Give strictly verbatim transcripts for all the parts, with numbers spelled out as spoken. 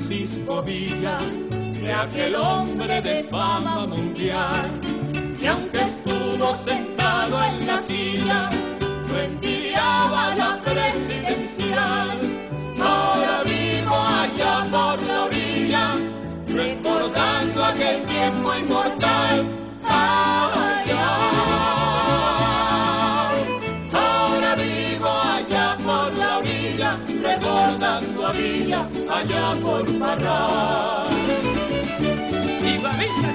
Francisco Villa, de aquel hombre de fama mundial, que aunque estuvo sentado en la silla, no envidiaba la presidencial. Ahora vivo allá por la orilla, recordando aquel tiempo inmortal. Ay, ay. Ahora vivo allá por la orilla, recordando a Villa, allá por Parral. ¡Viva Villa!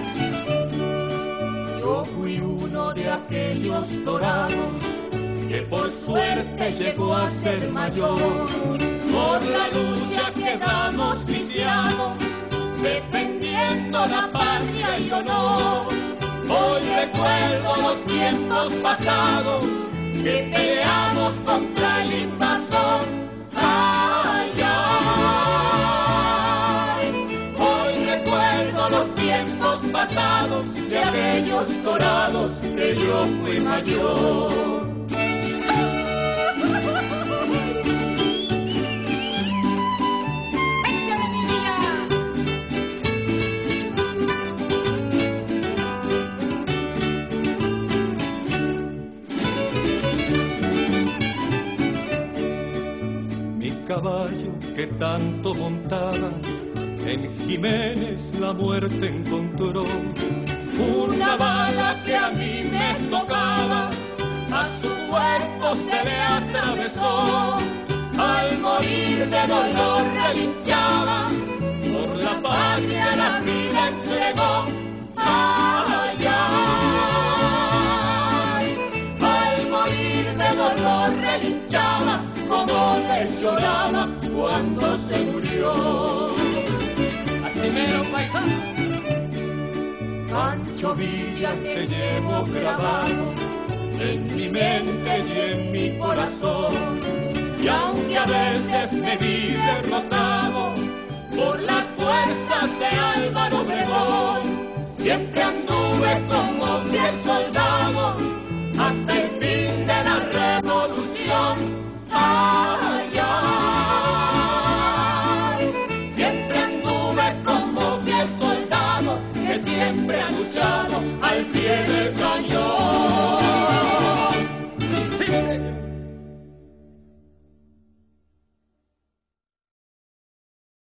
Yo fui uno de aquellos dorados que por suerte llegó a ser mayor. Por la lucha quedamos viciados, defendiendo la patria y honor. Hoy recuerdo los tiempos pasados, que peleamos contra el invasor. Ay, ay. Hoy recuerdo los tiempos pasados, de aquellos dorados que yo fui mayor. Caballo que tanto montaba, en Jiménez la muerte encontró. Una bala que a mí me tocaba, a su cuerpo se le atravesó. Al morir de dolor relinchaba, por la patria la vida entregó. Ay, ay. Al morir de dolor relinchaba, como le lloraba cuando se murió. Así mero, paisano. Pancho Villa te llevo grabado en mi mente y en mi corazón, y aunque a veces me vi